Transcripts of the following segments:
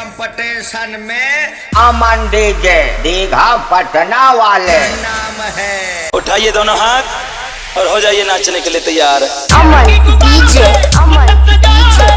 Competition में अमन DJ Digha Patna वाले नाम है। उठाइए दोनों हाथ और हो जाइए नाचने के लिए तैयार। Aman DJ Aman DJ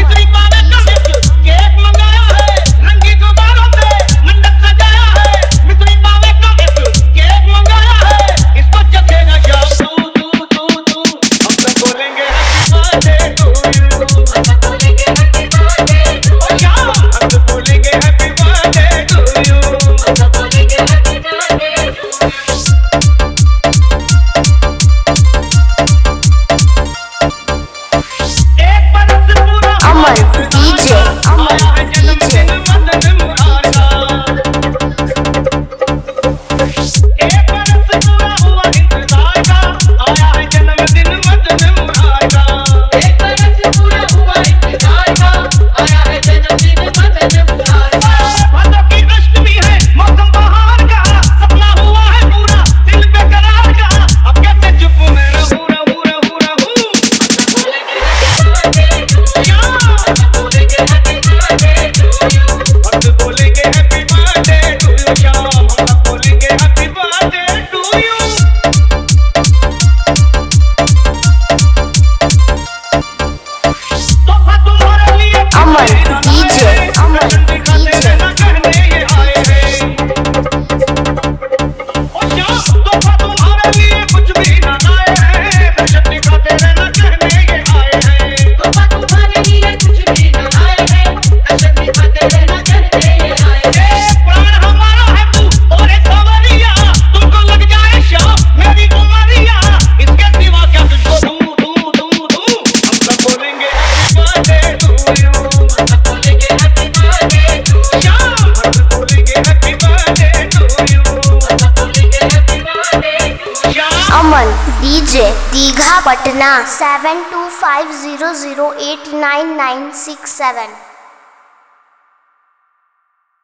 Aman DJ Digha Patna 7250089967।